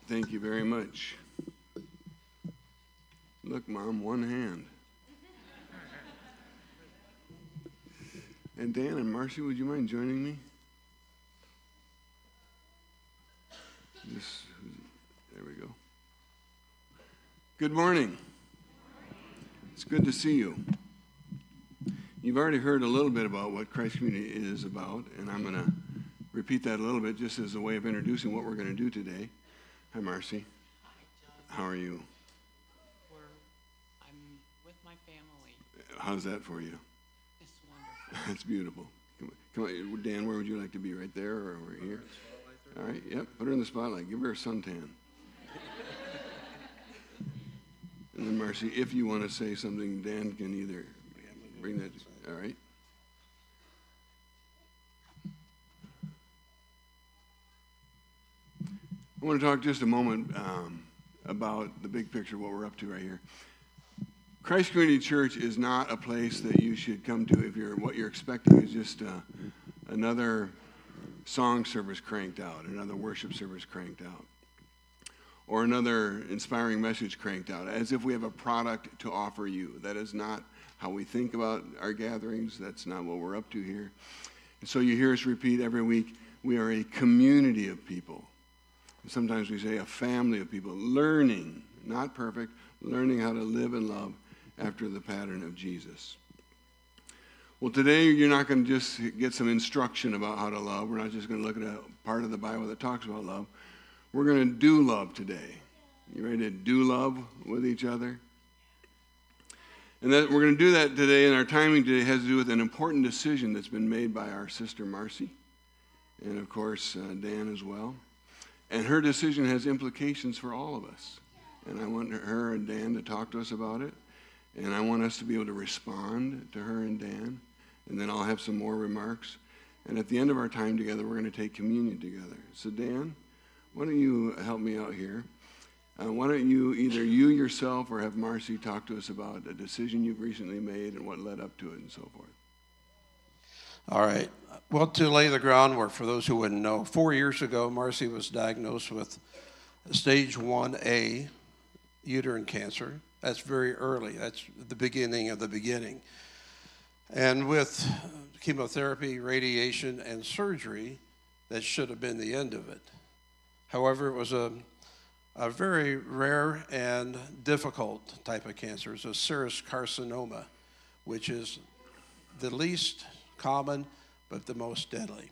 Thank you very much. Look, Mom, one hand. And Dan and Marcy, would you mind joining me? There we go. Good morning. It's good to see you. You've already heard a little bit about what Christ Community is about, and I'm going to repeat that a little bit just as a way of introducing what we're going to do today. Hi, Marcy. Hi, John. How are you? I'm with my family. How's that for you? It's wonderful. That's beautiful. Come on, Dan, where would you like to be? Right there or over here? All right, yep, put her in the spotlight. Give her a suntan. And then, Marcy, if you want to say something, Dan can either bring that. All right. I want to talk just a moment about the big picture, what we're up to right here. Christ Community Church is not a place that you should come to if what you're expecting is just another song service cranked out, another worship service cranked out, or another inspiring message cranked out, as if we have a product to offer you. That is not how we think about our gatherings. That's not what we're up to here. And so you hear us repeat every week, we are a community of people. Sometimes we say a family of people, learning, not perfect, learning how to live and love after the pattern of Jesus. Well, today you're not going to just get some instruction about how to love. We're not just going to look at a part of the Bible that talks about love. We're going to do love today. You ready to do love with each other? And that we're going to do that today, and our timing today has to do with an important decision that's been made by our sister Marcy, and of course Dan as well. And her decision has implications for all of us. And I want her and Dan to talk to us about it. And I want us to be able to respond to her and Dan. And then I'll have some more remarks. And at the end of our time together, we're going to take communion together. So Dan, why don't you help me out here? Why don't you, either you yourself or have Marcy talk to us about a decision you've recently made and what led up to it and so forth. All right. Well, to lay the groundwork for those who wouldn't know, 4 years ago, Marcy was diagnosed with stage 1A uterine cancer. That's very early. That's the beginning of the beginning. And with chemotherapy, radiation, and surgery, that should have been the end of it. However, it was a very rare and difficult type of cancer. It's a serous carcinoma, which is the least common but the most deadly.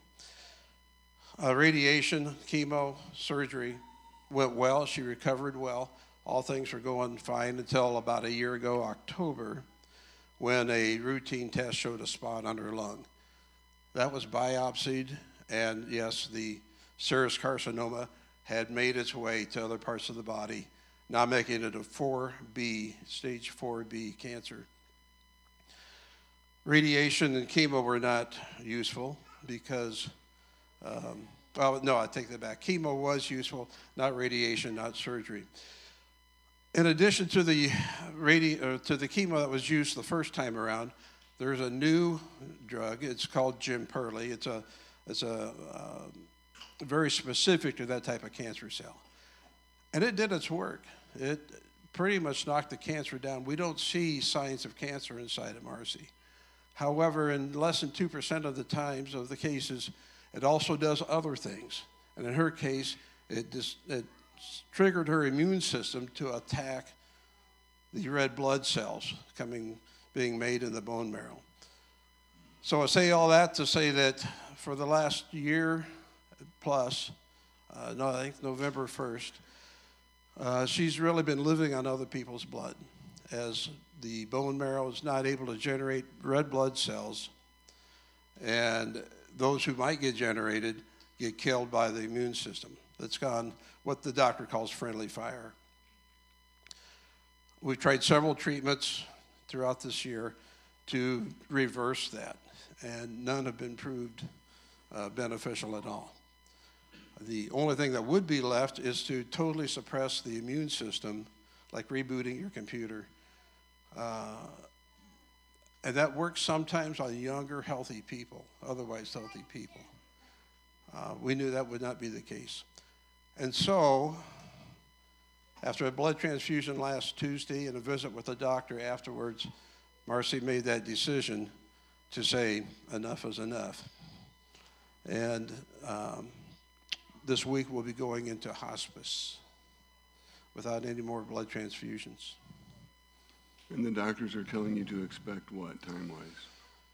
Radiation, chemo, surgery went well. She recovered well. All things were going fine until about a year ago, October, when a routine test showed a spot on her lung. That was biopsied, and yes, the serous carcinoma had made its way to other parts of the body, now making it a 4B, stage 4B cancer. Radiation and chemo were not useful because, no, I take that back. Chemo was useful, not radiation, not surgery. In addition to the chemo that was used the first time around, there's a new drug. It's called Jemperli. It's very specific to that type of cancer cell. And it did its work. It pretty much knocked the cancer down. We don't see signs of cancer inside of Marcy. However, in less than 2% of the times of the cases, it also does other things. And in her case, it triggered her immune system to attack the red blood cells being made in the bone marrow. So I say all that to say that for the last year plus, I think November 1st, she's really been living on other people's blood, as the bone marrow is not able to generate red blood cells, and those who might get generated get killed by the immune system. That's gone what the doctor calls friendly fire. We've tried several treatments throughout this year to reverse that, and none have been proved beneficial at all. The only thing that would be left is to totally suppress the immune system, like rebooting your computer. And that works sometimes on younger, healthy people, otherwise healthy people. We knew that would not be the case. And so After a blood transfusion last Tuesday and a visit with the doctor afterwards, Marcy made that decision to say enough is enough. And this week we'll be going into hospice without any more blood transfusions. And the doctors are telling you to expect what, time-wise?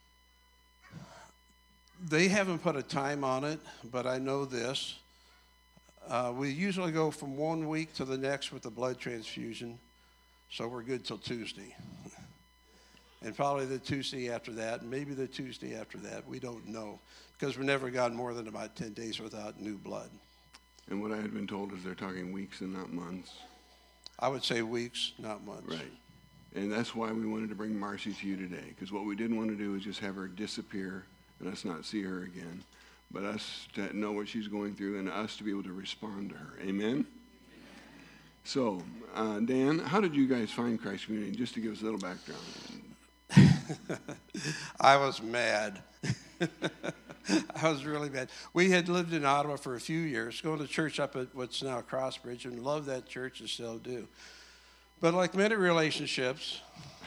They haven't put a time on it, but I know this. We usually go from 1 week to the next with the blood transfusion, so we're good till Tuesday. And probably the Tuesday after that, maybe the Tuesday after that, we don't know, because we've never gone more than about 10 days without new blood. And what I had been told is they're talking weeks and not months. I would say weeks, not months. Right. And that's why we wanted to bring Marcy to you today, because what we didn't want to do is just have her disappear and us not see her again, but us to know what she's going through and us to be able to respond to her. Amen? So, Dan, how did you guys find Christ Community? Just to give us a little background. I was mad. I was really mad. We had lived in Ottawa for a few years, going to church up at what's now Crossbridge, and loved that church and still do. But like many relationships,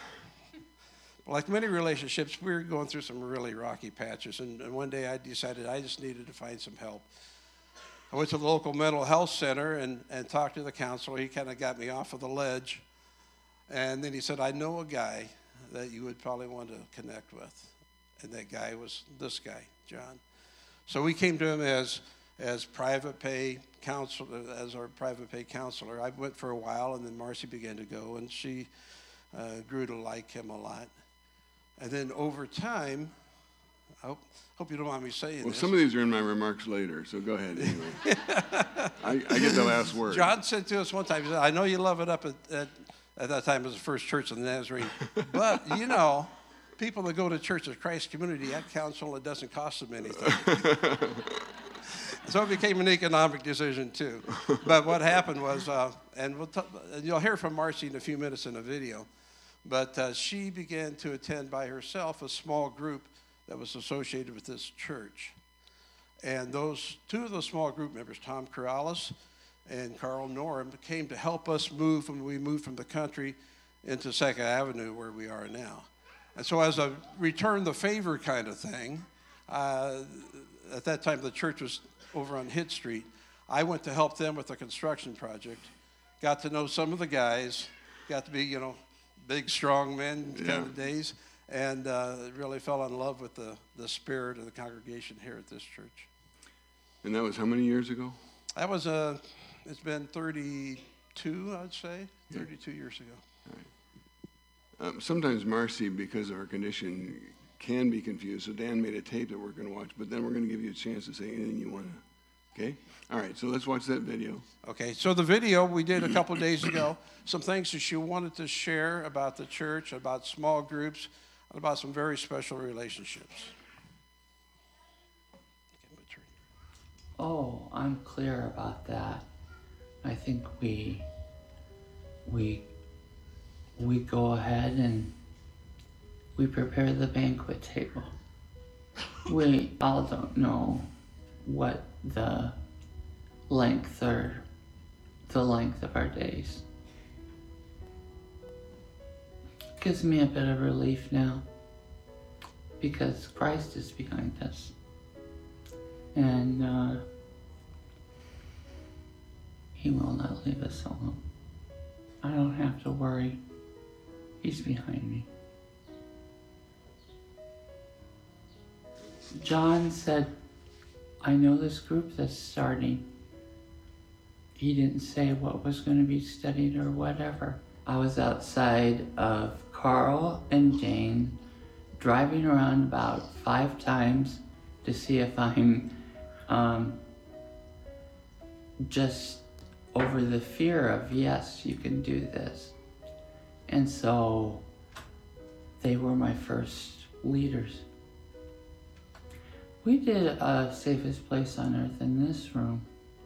we were going through some really rocky patches. And one day I decided I just needed to find some help. I went to the local mental health center and talked to the counselor. He kind of got me off of the ledge. And then he said, I know a guy that you would probably want to connect with. And that guy was this guy, John. So we came to him as private pay counselor, as our private pay counselor. I went for a while, and then Marcy began to go, and she grew to like him a lot. And then over time, I hope you don't mind me saying this. Well, some of these are in my remarks later, so go ahead anyway. I get the last word. John said to us one time, he said, I know you love it up at that time it was the First Church of the Nazarene, but you know, people that go to Church of Christ Community, that counsel, it doesn't cost them anything. So it became an economic decision too. But what happened was, and you'll hear from Marcy in a few minutes in a video, but she began to attend by herself a small group that was associated with this church. And those two of the small group members, Tom Corrales and Carl Norm, came to help us move when we moved from the country into 2nd Avenue where we are now. And so as a return the favor kind of thing, at that time the church was over on Hitt Street. I went to help them with a construction project, got to know some of the guys, got to be, big, strong men kind of days, and really fell in love with the spirit of the congregation here at this church. And that was how many years ago? That was, it's been 32, I'd say, 32 years ago. All right. Sometimes Marcy, because of her condition, can be confused. So Dan made a tape that we're going to watch, but then we're going to give you a chance to say anything you want to. Okay? All right, so let's watch that video. Okay, so the video we did a couple days ago, some things that she wanted to share about the church, about small groups, and about some very special relationships. Oh, I'm clear about that. I think we go ahead and we prepare the banquet table. We all don't know what the length of our days. Gives me a bit of relief now because Christ is behind us. And He will not leave us alone. I don't have to worry. He's behind me. John said, I know this group that's starting. He didn't say what was going to be studied or whatever. I was outside of Carl and Jane, driving around about 5 times to see if I'm just over the fear of, yes, you can do this. And so they were my first leaders. We did a Safest Place on Earth in this room.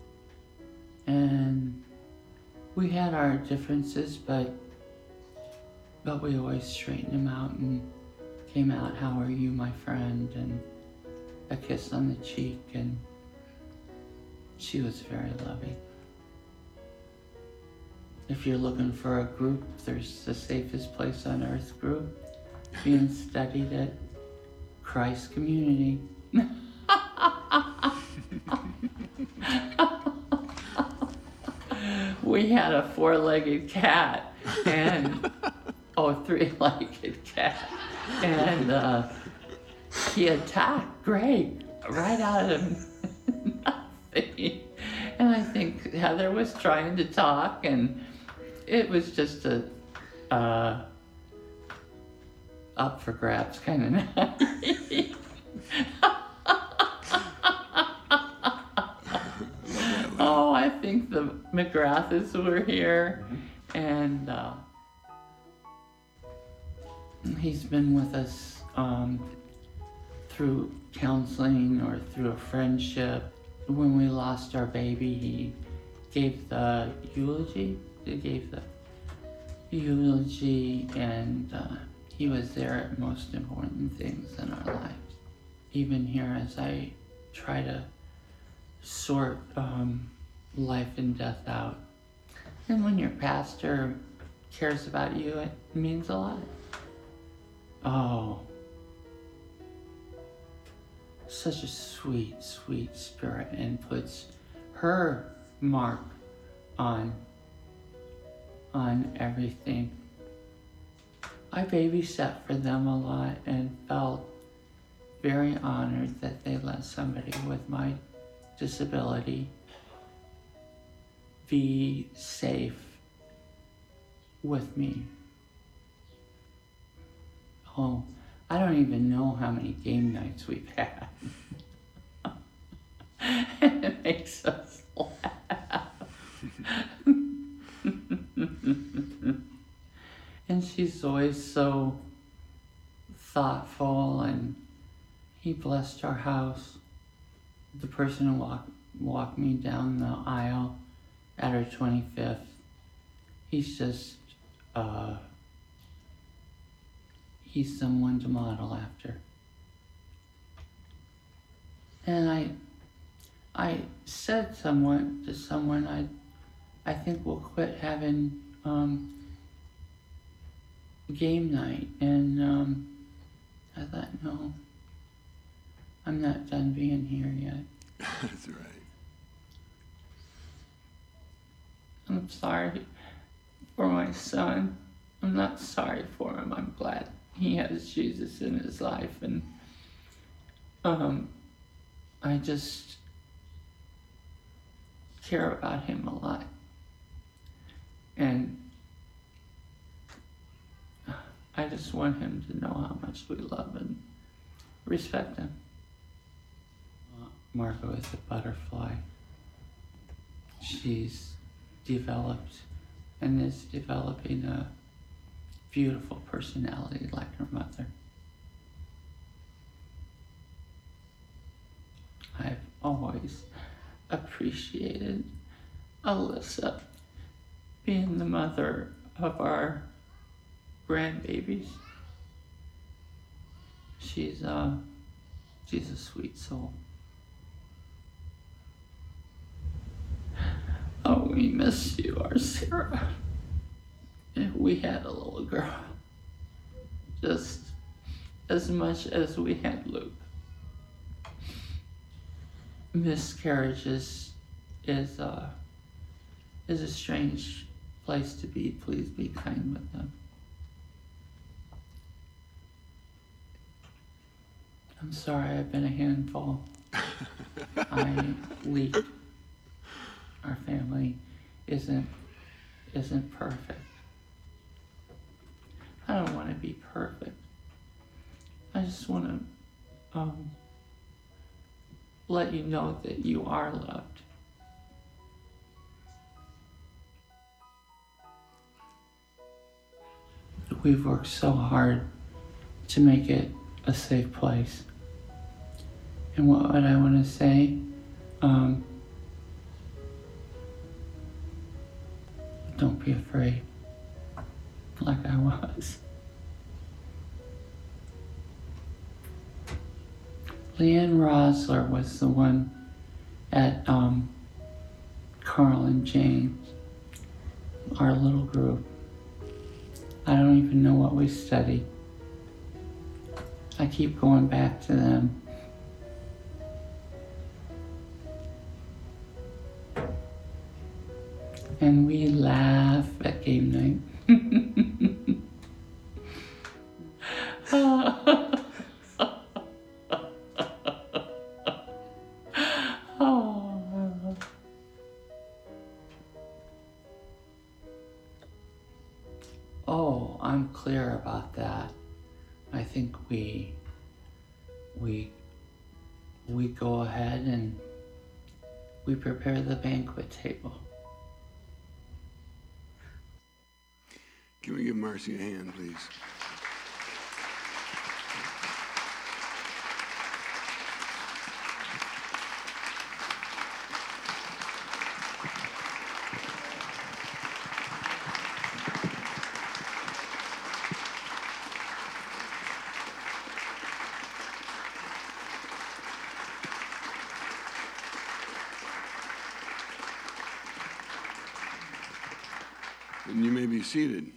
And we had our differences, but we always straightened them out and came out, how are you, my friend? And a kiss on the cheek, and she was very loving. if you're looking for a group, there's the Safest Place on Earth group being studied at Christ Community. We had a 4-legged cat and three-legged cat, and he attacked Greg right out of nothing. And I think Heather was trying to talk, and it was just a up for grabs kind of night. Oh, I think the McGraths were here, and he's been with us through counseling or through a friendship. When we lost our baby, he gave the eulogy. He gave the eulogy, and he was there at most important things in our lives. Even here, as I try to sort life and death out. And when your pastor cares about you, it means a lot. Oh, such a sweet, sweet spirit, and puts her mark on everything. I babysat for them a lot and felt very honored that they let somebody with my disability be safe with me. Oh, I don't even know how many game nights we've had. It makes us laugh. And she's always so thoughtful, and he blessed our house. The person who walked me down the aisle at her 25th, he's just, he's someone to model after. And I said to someone, I think we'll quit having game night. And I thought, no, I'm not done being here yet. That's right. I'm sorry for my son. I'm not sorry for him. I'm glad he has Jesus in his life. And I just care about him a lot. And I just want him to know how much we love and respect him. Margot is a butterfly. She's developed and is developing a beautiful personality like her mother. I've always appreciated Alyssa being the mother of our grandbabies. She's a sweet soul. Oh, we miss you, our Sarah. If we had a little girl, just as much as we had Luke. Miscarriages is a strange place to be. Please be kind with them. I'm sorry I've been a handful. I leaked. Our family isn't perfect. I don't want to be perfect. I just want to let you know that you are loved. We've worked so hard to make it a safe place. And what would I want to say? Don't be afraid, like I was. Leanne Rosler was the one at Carl and James. our little group. I don't even know what we studied. I keep going back to them. And we laugh at game night. Oh, I'm clear about that. I think we go ahead and we prepare the banquet table. Can we give Marcy a hand, please? And you may be seated.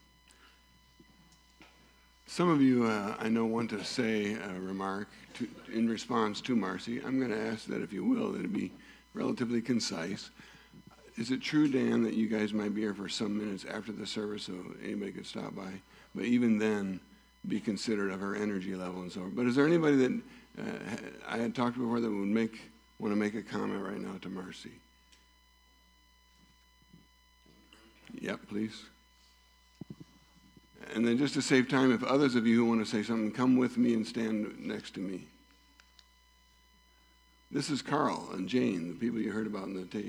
Some of you, I know, want to say a remark in response to Marcy. I'm going to ask that, if you will, that it be relatively concise. Is it true, Dan, that you guys might be here for some minutes after the service so anybody could stop by? But even then, be considerate of her energy level and so on. But is there anybody that I had talked to before that would want to make a comment right now to Marcy? Yep, please. And then just to save time, if others of you who want to say something, come with me and stand next to me. This is Carl and Jane, the people you heard about in the tape.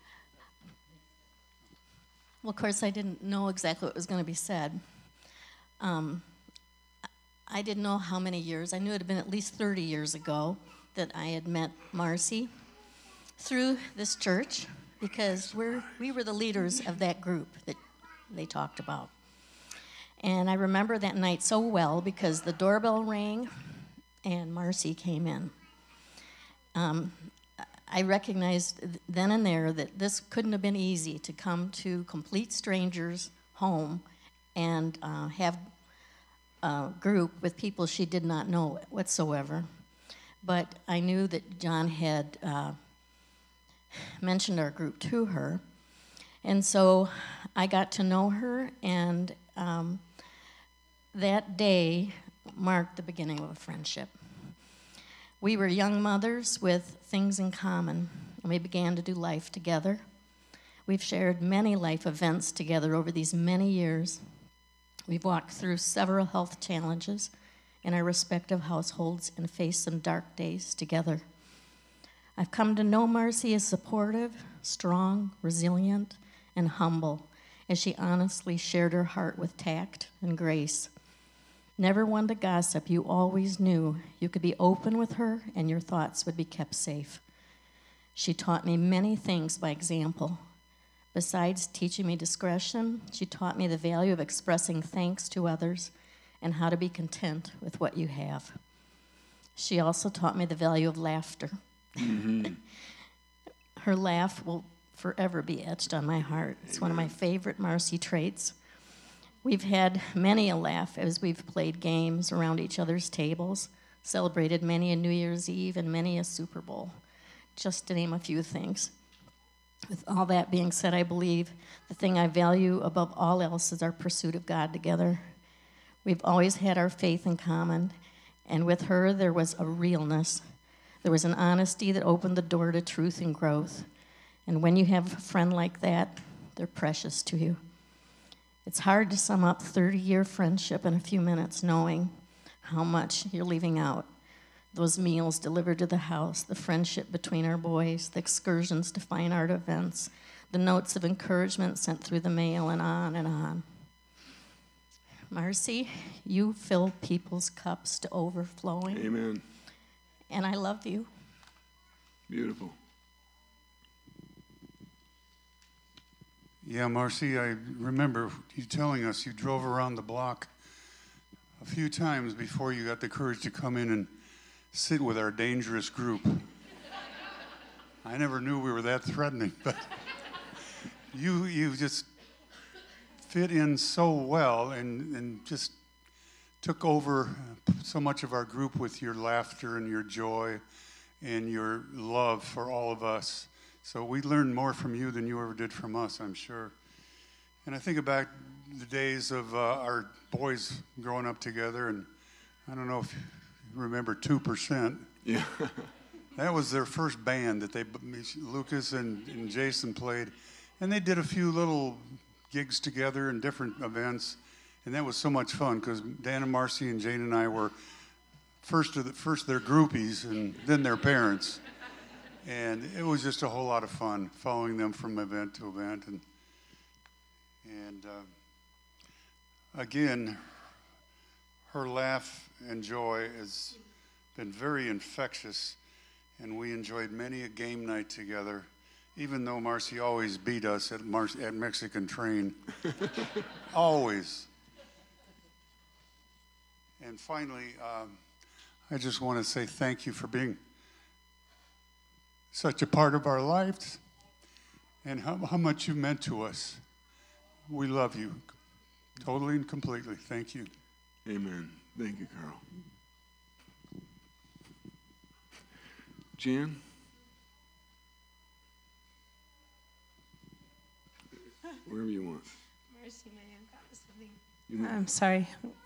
Well, of course, I didn't know exactly what was going to be said. I didn't know how many years. I knew it had been at least 30 years ago that I had met Marcy through this church, because we were the leaders of that group that they talked about. And I remember that night so well because the doorbell rang and Marcy came in. I recognized then and there that this couldn't have been easy to come to complete strangers' home and have a group with people she did not know whatsoever. But I knew that John had mentioned our group to her. And so I got to know her, and that day marked the beginning of a friendship. We were young mothers with things in common, and we began to do life together. We've shared many life events together over these many years. We've walked through several health challenges in our respective households and faced some dark days together. I've come to know Marcy as supportive, strong, resilient, and humble, as she honestly shared her heart with tact and grace. Never one to gossip, you always knew you could be open with her and your thoughts would be kept safe. She taught me many things by example. Besides teaching me discretion, she taught me the value of expressing thanks to others and how to be content with what you have. She also taught me the value of laughter. Mm-hmm. Her laugh will forever be etched on my heart. It's one of my favorite Marcy traits. We've had many a laugh as we've played games around each other's tables, celebrated many a New Year's Eve and many a Super Bowl, just to name a few things. With all that being said, I believe the thing I value above all else is our pursuit of God together. We've always had our faith in common, and with her there was a realness. There was an honesty that opened the door to truth and growth. And when you have a friend like that, they're precious to you. It's hard to sum up 30-year friendship in a few minutes, knowing how much you're leaving out. Those meals delivered to the house, the friendship between our boys, the excursions to fine art events, the notes of encouragement sent through the mail, and on and on. Marcy, you fill people's cups to overflowing. Amen. And I love you. Beautiful. Yeah, Marcy, I remember you telling us you drove around the block a few times before you got the courage to come in and sit with our dangerous group. I never knew we were that threatening, but you just fit in so well and just took over so much of our group with your laughter and your joy and your love for all of us. So we learned more from you than you ever did from us, I'm sure. And I think about the days of our boys growing up together, and I don't know if you remember 2%. Yeah. That was their first band that Lucas and Jason played. And they did a few little gigs together in different events. And that was so much fun because Dan and Marcy and Jane and I were first their groupies and then their parents. And it was just a whole lot of fun following them from event to event. And again, her laugh and joy has been very infectious. And we enjoyed many a game night together, even though Marcy always beat us at Mexican Train. Always. And finally, I just want to say thank you for being such a part of our lives and how much you meant to us. We love you totally and completely. Thank you. Amen. Thank you, Carl. Jan? Wherever you want. Mercy, man. God was something. I'm sorry.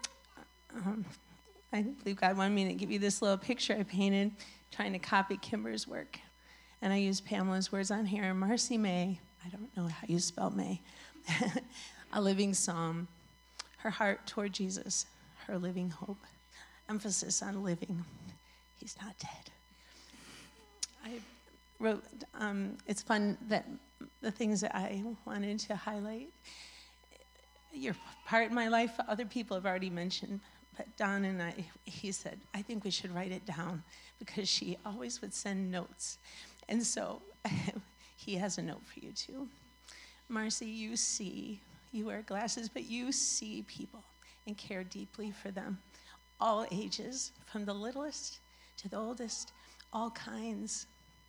I believe God wanted me to give you this little picture I painted, trying to copy Kimber's work. And I used Pamela's words on here. Marcy May, I don't know how you spell May, a living psalm, her heart toward Jesus, her living hope. Emphasis on living. He's not dead. I wrote, it's fun that the things that I wanted to highlight, your part in my life, other people have already mentioned, but Don and he said, I think we should write it down because she always would send notes. And so he has a note for you too. Marcy, you wear glasses, but you see people and care deeply for them. All ages, from the littlest to the oldest, all kinds.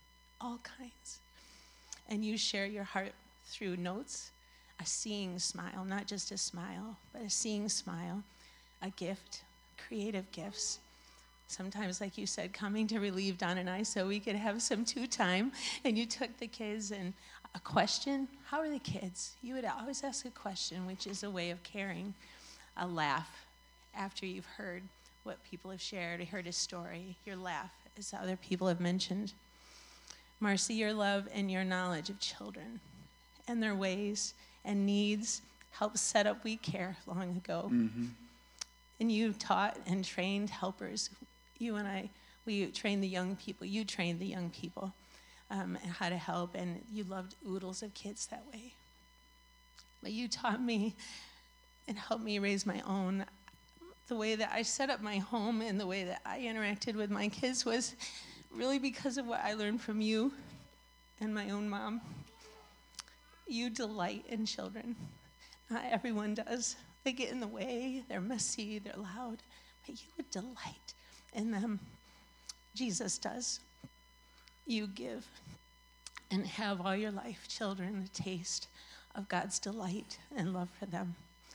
And you share your heart through notes, a seeing smile, not just a smile, but a seeing smile, a gift, creative gifts. Sometimes, like you said, coming to relieve Don and I so we could have some time. And you took the kids and a question, how are the kids? You would always ask a question, which is a way of caring, a laugh after you've heard what people have shared, or heard a story. Your laugh, as other people have mentioned. Marcy, your love and your knowledge of children and their ways and needs helped set up We Care long ago. Mm-hmm. And you taught and trained helpers. You and I, we trained the young people. You trained the young people how to help, and you loved oodles of kids that way. But you taught me and helped me raise my own. The way that I set up my home and the way that I interacted with my kids was really because of what I learned from you and my own mom. You delight in children. Not everyone does. They get in the way, they're messy, they're loud, but you would delight in them. Jesus does. You give and have all your life children a taste of God's delight and love for them.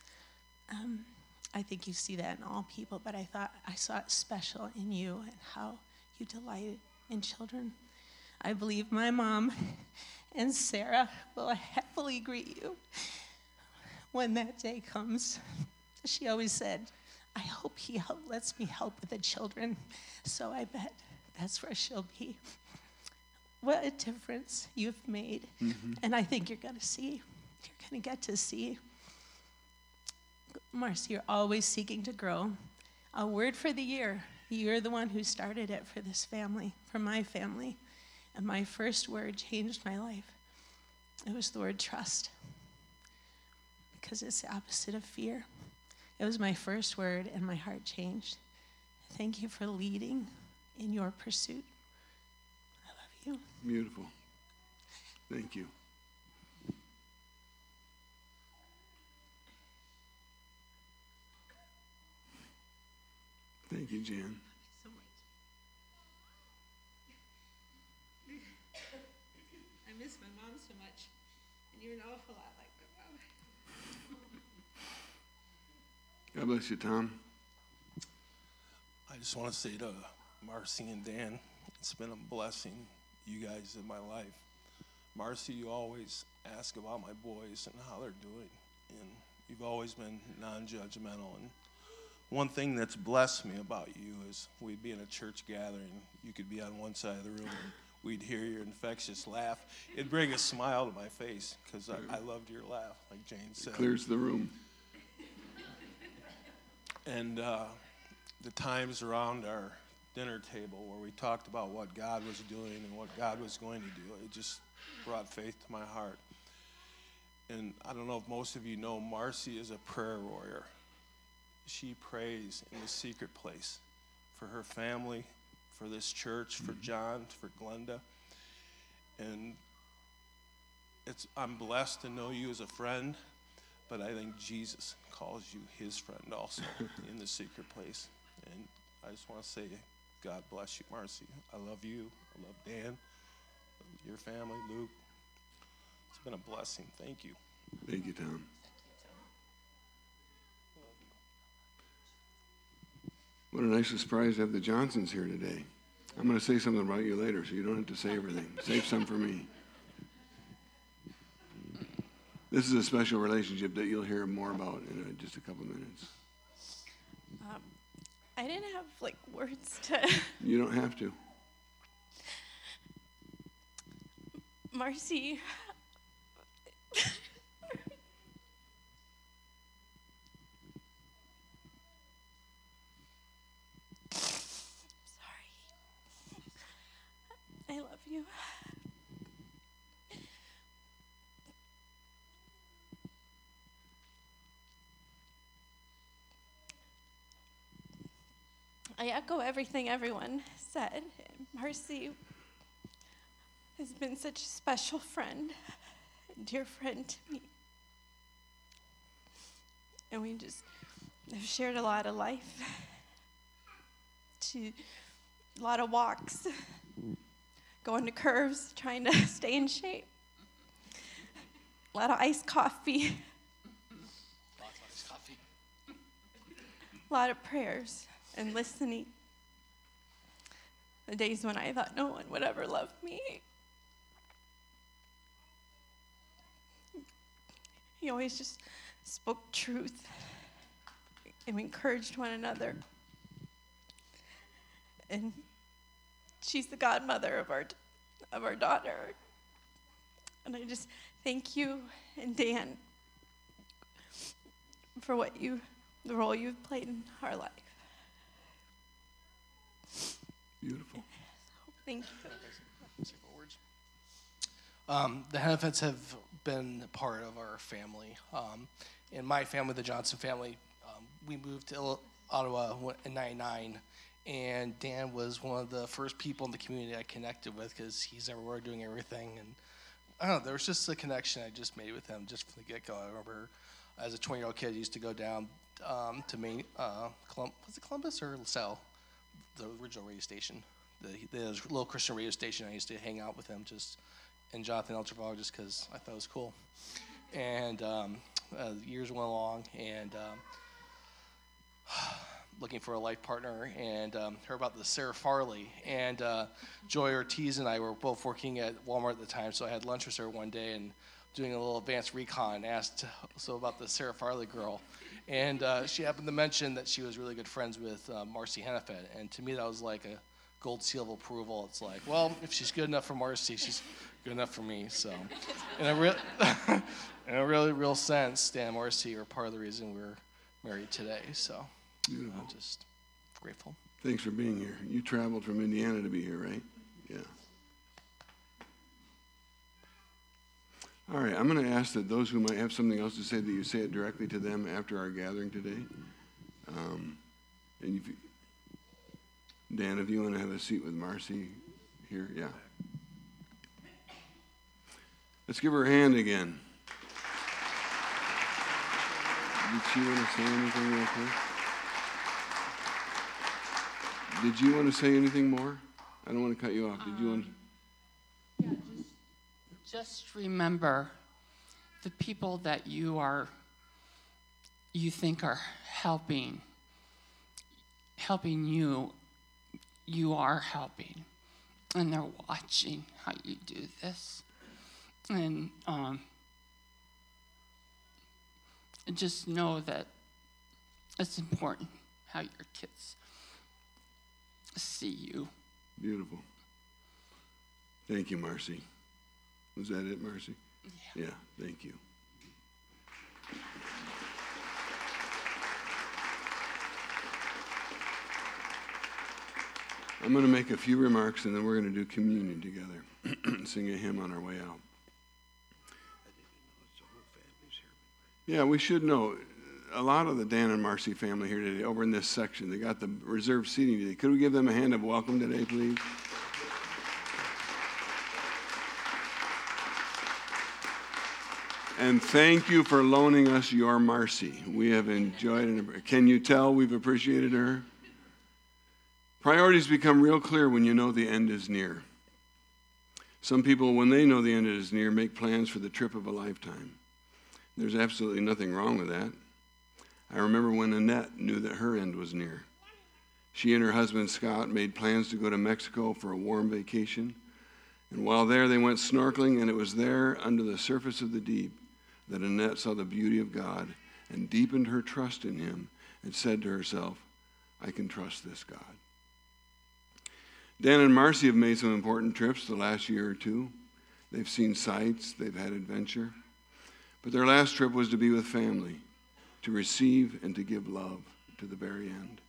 I think you see that in all people, but I thought I saw it special in you and how you delighted in children. I believe my mom and Sarah will happily greet you when that day comes. She always said, I hope he lets me help with the children. So I bet that's where she'll be. What a difference you've made. Mm-hmm. And I think you're going to get to see. Marcy, you're always seeking to grow. A word for the year. You're the one who started it for this family, for my family. And my first word changed my life. It was the word trust. Because it's the opposite of fear. It was my first word and my heart changed. Thank you for leading in your pursuit. I love you. Beautiful. Thank you. Thank you, Jan. So much. I miss my mom so much, and you're an awful lot like my mom. God bless you, Tom. I just want to say to Marcy and Dan, it's been a blessing, you guys, in my life. Marcy, you always ask about my boys and how they're doing, and you've always been non-judgmental. And one thing that's blessed me about you is we'd be in a church gathering. You could be on one side of the room, and we'd hear your infectious laugh. It'd bring a smile to my face because I loved your laugh, like Jane said. Clears the room. And the times around our dinner table where we talked about what God was doing and what God was going to do, it just brought faith to my heart. And I don't know if most of you know, Marcy is a prayer warrior. She prays in the secret place for her family, for this church, for John, for Glenda. And I'm blessed to know you as a friend, but I think Jesus calls you his friend also in the secret place. And I just want to say, God bless you, Marcy. I love you. I love Dan, your family, Luke. It's been a blessing. Thank you. Thank you, Tom. What a nice surprise to have the Johnsons here today. I'm going to say something about you later, so you don't have to say everything. Save some for me. This is a special relationship that you'll hear more about in just a couple minutes. I didn't have words to. You don't have to. Marcy. Sorry. I love you. I echo everything everyone said. Marcy has been such a special friend, a dear friend to me. And we just have shared a lot of life, a lot of walks, going to curves, trying to stay in shape. A lot of iced coffee. Lots of iced coffee. A lot of prayers and listening. The days when I thought no one would ever love me. He always just spoke truth and we encouraged one another. And she's the godmother of our daughter. And I just thank you and Dan for the role you've played in our life. Beautiful. Thank you. The Hennefets have been part of our family. In my family, the Johnson family, we moved to Ottawa in '99, and Dan was one of the first people in the community I connected with because he's everywhere doing everything. And I don't know, there was just a connection I just made with him just from the get-go. I remember as a 20-year-old kid, I used to go down to Maine, was it Columbus or LaSalle? The original radio station, the little Christian radio station. I used to hang out with him and Jonathan Eltervog just because I thought it was cool. And years went along, and looking for a life partner, and heard about the Sarah Farley. And Joy Ortiz and I were both working at Walmart at the time, so I had lunch with her one day and doing a little advanced recon, asked about the Sarah Farley girl. And she happened to mention that she was really good friends with Marcy Hennefet. And to me, that was like a gold seal of approval. It's like, well, if she's good enough for Marcy, she's good enough for me. So in a really real sense, Dan and Marcy are part of the reason we're married today. So Beautiful. I'm just grateful. Thanks for being here. You traveled from Indiana to be here, right? Yeah. All right, I'm going to ask that those who might have something else to say, that you say it directly to them after our gathering today. And Dan, if you want to have a seat with Marcy here, yeah. Let's give her a hand again. Did she want to say anything real quick? Did you want to say anything more? I don't want to cut you off. Did you want to? Yeah, just remember the people that you think are helping you. You are helping, and they're watching how you do this. And just know that it's important how your kids see you. Beautiful. Thank you, Marcy. Was that it, Marcy? Yeah, thank you. I'm going to make a few remarks, and then we're going to do communion together and sing a hymn on our way out. Yeah, we should know. A lot of the Dan and Marcy family here today, over in this section, they got the reserved seating today. Could we give them a hand of welcome today, please? And thank you for loaning us your Marcy. We have enjoyed it. Can you tell we've appreciated her? Priorities become real clear when you know the end is near. Some people, when they know the end is near, make plans for the trip of a lifetime. There's absolutely nothing wrong with that. I remember when Annette knew that her end was near. She and her husband, Scott, made plans to go to Mexico for a warm vacation. And while there, they went snorkeling, and it was there, under the surface of the deep, that Annette saw the beauty of God and deepened her trust in him and said to herself, I can trust this God. Dan and Marcy have made some important trips the last year or two. They've seen sights, they've had adventure. But their last trip was to be with family, to receive and to give love to the very end.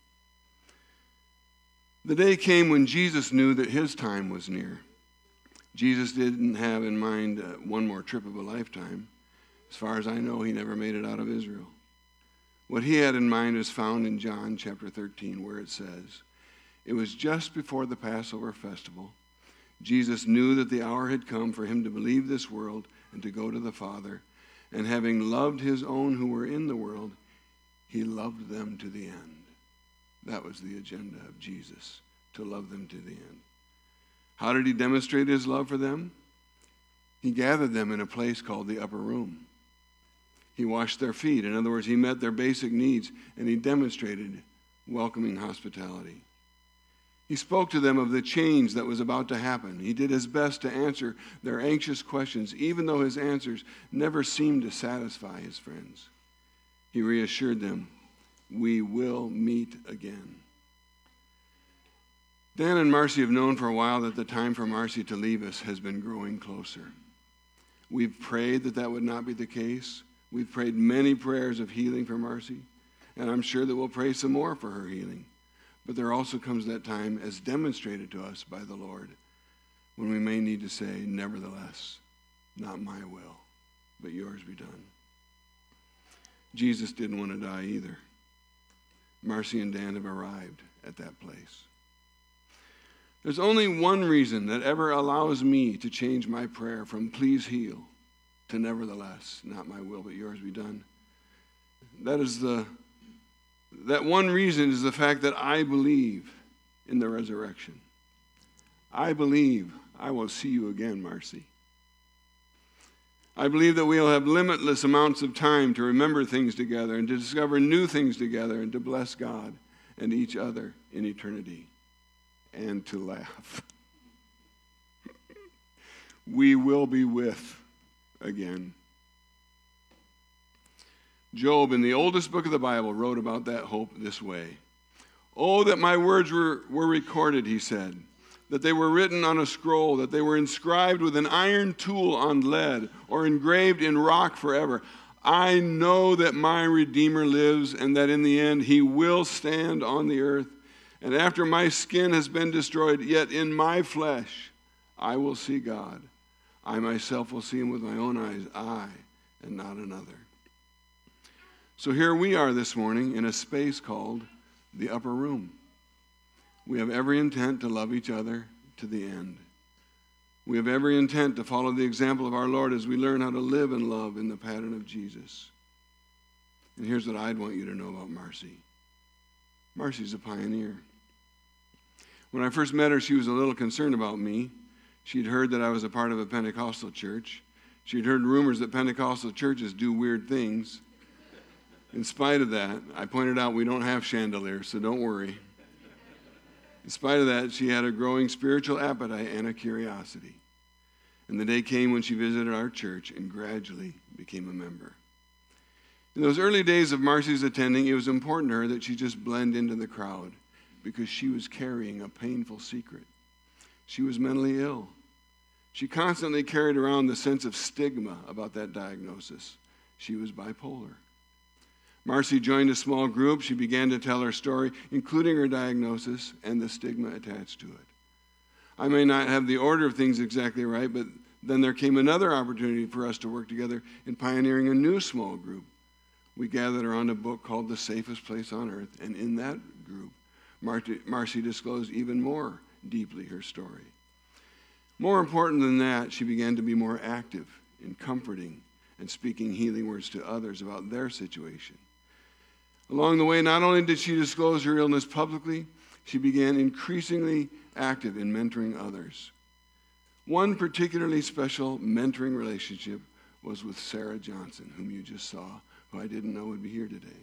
The day came when Jesus knew that his time was near. Jesus didn't have in mind one more trip of a lifetime. As far as I know, he never made it out of Israel. What he had in mind is found in John chapter 13, where it says, it was just before the Passover festival. Jesus knew that the hour had come for him to leave this world and to go to the Father. And having loved his own who were in the world, he loved them to the end. That was the agenda of Jesus, to love them to the end. How did he demonstrate his love for them? He gathered them in a place called the upper room. He washed their feet. In other words, he met their basic needs, and he demonstrated welcoming hospitality. He spoke to them of the change that was about to happen. He did his best to answer their anxious questions, even though his answers never seemed to satisfy his friends. He reassured them, we will meet again. Dan and Marcy have known for a while that the time for Marcy to leave us has been growing closer. We've prayed that that would not be the case. We've prayed many prayers of healing for Marcy, and I'm sure that we'll pray some more for her healing. But there also comes that time, as demonstrated to us by the Lord, when we may need to say, nevertheless, not my will, but yours be done. Jesus didn't want to die either. Marcy and Dan have arrived at that place. There's only one reason that ever allows me to change my prayer from please heal to nevertheless, not my will, but yours be done. That one reason is the fact that I believe in the resurrection. I believe I will see you again, Marcy. I believe that we'll have limitless amounts of time to remember things together and to discover new things together and to bless God and each other in eternity and to laugh. We will be with again. Job, in the oldest book of the Bible, wrote about that hope this way. Oh, that my words were recorded, he said, that they were written on a scroll, that they were inscribed with an iron tool on lead or engraved in rock forever. I know that my Redeemer lives and that in the end he will stand on the earth. And after my skin has been destroyed, yet in my flesh I will see God. I myself will see him with my own eyes, I and not another. So here we are this morning in a space called the upper room. We have every intent to love each other to the end. We have every intent to follow the example of our Lord as we learn how to live and love in the pattern of Jesus. And here's what I'd want you to know about Marcy. Marcy's a pioneer. When I first met her, she was a little concerned about me. She'd heard that I was a part of a Pentecostal church. She'd heard rumors that Pentecostal churches do weird things. In spite of that, I pointed out we don't have chandeliers, so don't worry. In spite of that, she had a growing spiritual appetite and a curiosity. And the day came when she visited our church and gradually became a member. In those early days of Marcy's attending, it was important to her that she just blend into the crowd because she was carrying a painful secret. She was mentally ill. She constantly carried around the sense of stigma about that diagnosis. She was bipolar. Marcy joined a small group. She began to tell her story, including her diagnosis and the stigma attached to it. I may not have the order of things exactly right, but then there came another opportunity for us to work together in pioneering a new small group. We gathered around a book called The Safest Place on Earth, and in that group, Marcy disclosed even more deeply her story. More important than that, she began to be more active in comforting and speaking healing words to others about their situation. Along the way, not only did she disclose her illness publicly, she began increasingly active in mentoring others. One particularly special mentoring relationship was with Sarah Johnson, whom you just saw, who I didn't know would be here today.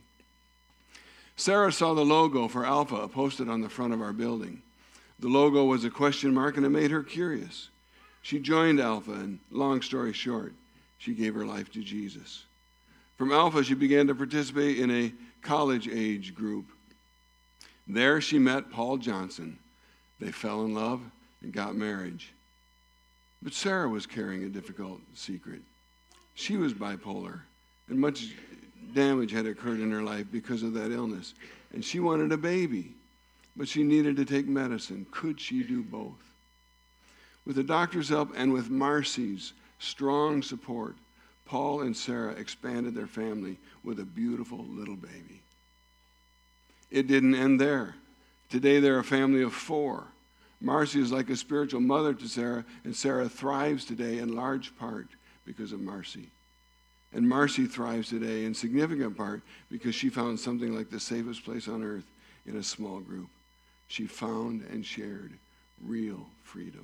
Sarah saw the logo for Alpha posted on the front of our building. The logo was a question mark, and it made her curious. She joined Alpha, and long story short, she gave her life to Jesus. From Alpha, she began to participate in a college-age group. There she met Paul Johnson. They fell in love and got married. But Sarah was carrying a difficult secret. She was bipolar, and much damage had occurred in her life because of that illness. And she wanted a baby, but she needed to take medicine. Could she do both? With the doctor's help and with Marcy's strong support, Paul and Sarah expanded their family with a beautiful little baby. It didn't end there. Today they're a family of 4. Marcy is like a spiritual mother to Sarah, and Sarah thrives today in large part because of Marcy. And Marcy thrives today in significant part because she found something like the safest place on earth in a small group. She found and shared real freedom.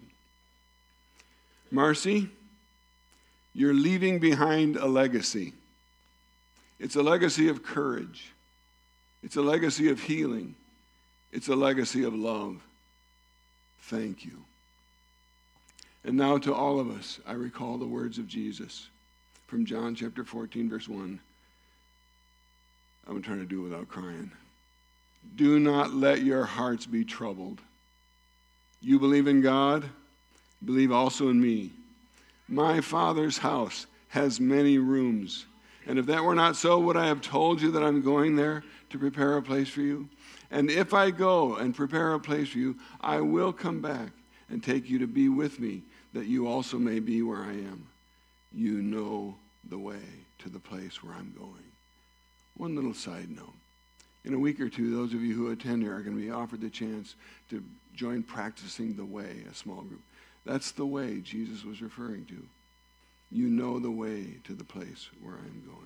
Marcy, you're leaving behind a legacy. It's a legacy of courage. It's a legacy of healing. It's a legacy of love. Thank you. And now to all of us, I recall the words of Jesus from John chapter 14, verse 1. I'm trying to do it without crying. Do not let your hearts be troubled. You believe in God, believe also in me. My Father's house has many rooms. And if that were not so, would I have told you that I'm going there to prepare a place for you? And if I go and prepare a place for you, I will come back and take you to be with me, that you also may be where I am. You know the way to the place where I'm going. One little side note. In a week or two, those of you who attend here are going to be offered the chance to join Practicing the Way, a small group. That's the way Jesus was referring to. You know the way to the place where I'm going.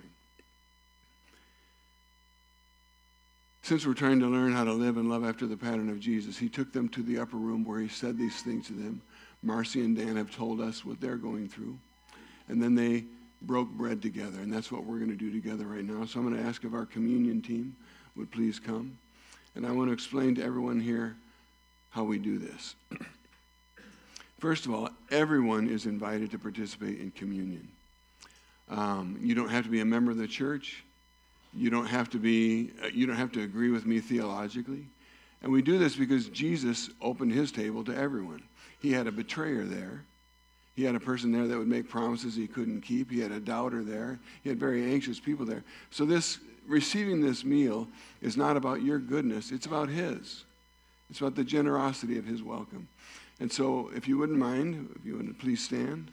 Since we're trying to learn how to live and love after the pattern of Jesus, he took them to the upper room where he said these things to them. Marcy and Dan have told us what they're going through. And then they broke bread together, and that's what we're going to do together right now. So I'm going to ask if our communion team would please come. And I want to explain to everyone here how we do this. First of all, everyone is invited to participate in communion. You don't have to be a member of the church. You don't have to agree with me theologically. And we do this because Jesus opened his table to everyone. He had a betrayer there. He had a person there that would make promises he couldn't keep. He had a doubter there. He had very anxious people there. So receiving this meal is not about your goodness. It's about his. It's about the generosity of his welcome. And so if you wouldn't mind, if you would please stand.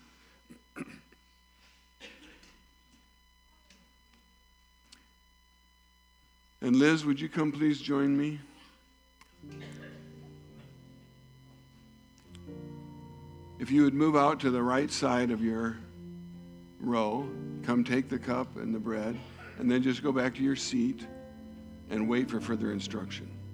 And Liz, would you come please join me? If you would move out to the right side of your row, come take the cup and the bread, and then just go back to your seat and wait for further instruction.